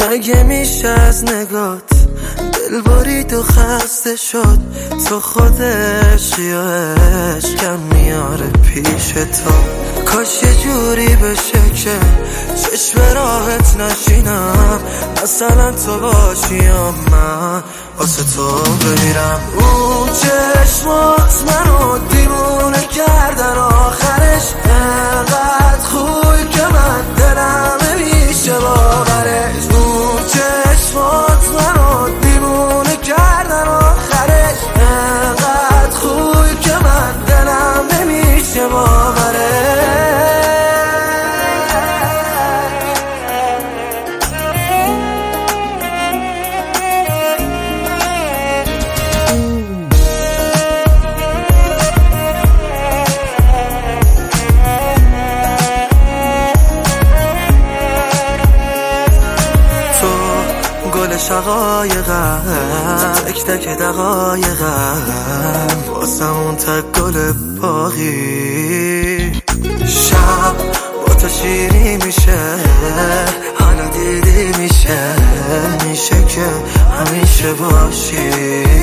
مگه میشه از نگات دل برید و خسته شد؟ تو خودش یا عشقم میاره پیش تو. کاش یه جوری بشه که چشم راحت نشینم، مثلا تو باشی یا من واسه تو بمیرم. اون چشمات منو دیوونه کردن، آخرش انقدر خوبی که من دلم نمیشه باورش. اون چشمات منو دیوونه کردن، آخرش انقدر خوبی که من دلم نمیشه باورش. گل شقایقم، تک تک دقایقم، واسه اون تک گل باقی. شب با تو شیری میشه، حالا دیدی میشه که همیشه باشی.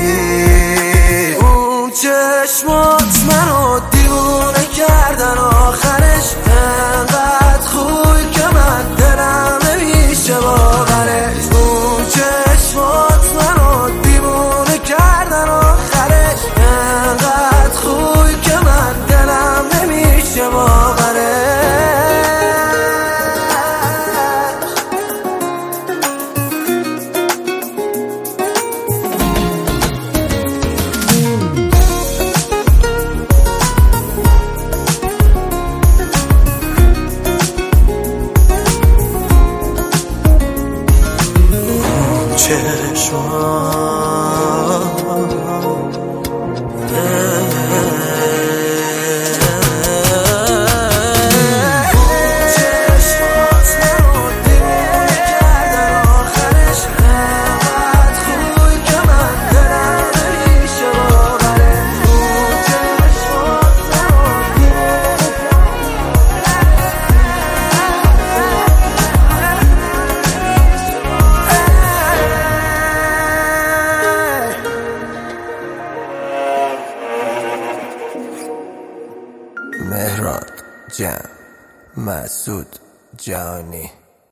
اون چشمات منو دیوونه کردن، آخرش انقدر خوبی که من دلم نمیشه باورش. چشمات منو دیوونه کردن، آخرش انقدر خوبی که من دلم نمیشه باورش. مهران جان مسعود جانی.